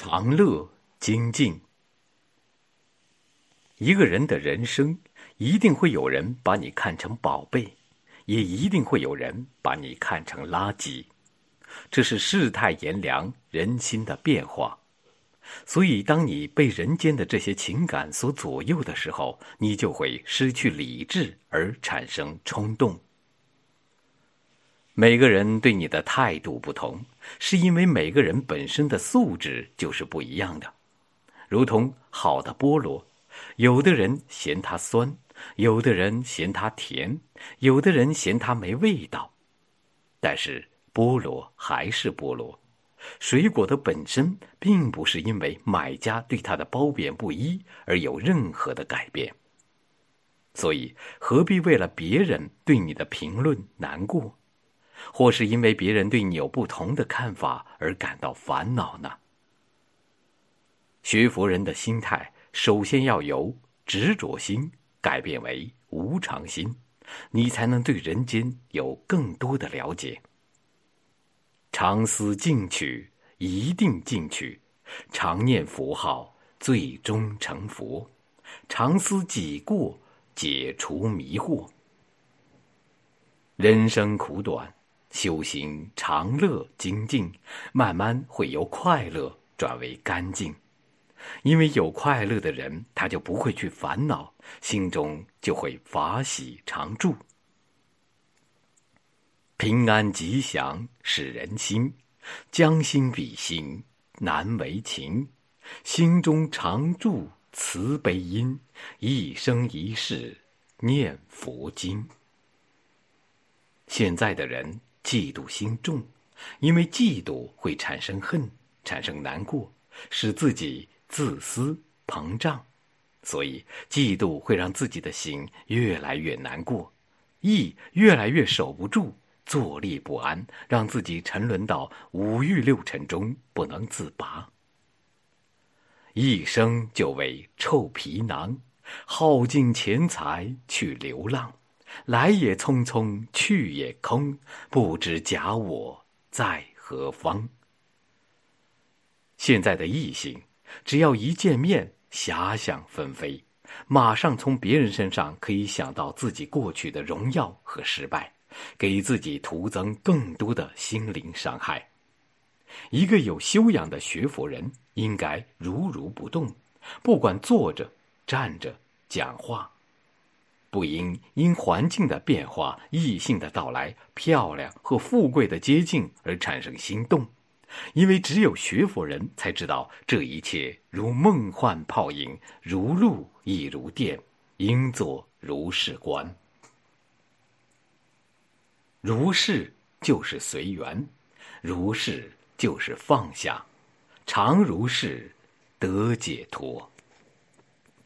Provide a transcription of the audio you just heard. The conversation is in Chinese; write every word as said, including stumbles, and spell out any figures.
长乐精进。一个人的人生，一定会有人把你看成宝贝，也一定会有人把你看成垃圾。这是世态炎凉，人心的变化。所以当你被人间的这些情感所左右的时候，你就会失去理智而产生冲动。每个人对你的态度不同，是因为每个人本身的素质就是不一样的。如同好的菠萝，有的人嫌它酸，有的人嫌它甜，有的人嫌它没味道。但是菠萝还是菠萝，水果的本身并不是因为买家对它的褒贬不一而有任何的改变。所以何必为了别人对你的评论难过，或是因为别人对你有不同的看法而感到烦恼呢？学佛人的心态，首先要由执着心改变为无常心，你才能对人间有更多的了解。常思进取，一定进取；常念佛号，最终成佛；常思己过，解除迷惑。人生苦短，修行长乐精进，慢慢会由快乐转为干净。因为有快乐的人，他就不会去烦恼，心中就会法喜常驻。平安吉祥是人心，将心比心难为情。心中常住慈悲因，一生一世念佛经。现在的人嫉妒心重，因为嫉妒会产生恨，产生难过，使自己自私膨胀，所以嫉妒会让自己的心越来越难过，意越来越守不住，坐立不安，让自己沉沦到五欲六尘中不能自拔。一生就为臭皮囊，耗尽钱财去流浪，来也匆匆，去也空，不知假我在何方。现在的异性，只要一见面，遐想纷飞，马上从别人身上可以想到自己过去的荣耀和失败，给自己徒增更多的心灵伤害。一个有修养的学佛人应该如如不动，不管坐着、站着、讲话，不应因环境的变化、异性的到来、漂亮和富贵的接近而产生心动。因为只有学佛人才知道这一切如梦幻泡影，如露亦如电，应作如是观。如是就是随缘，如是就是放下，常如是得解脱。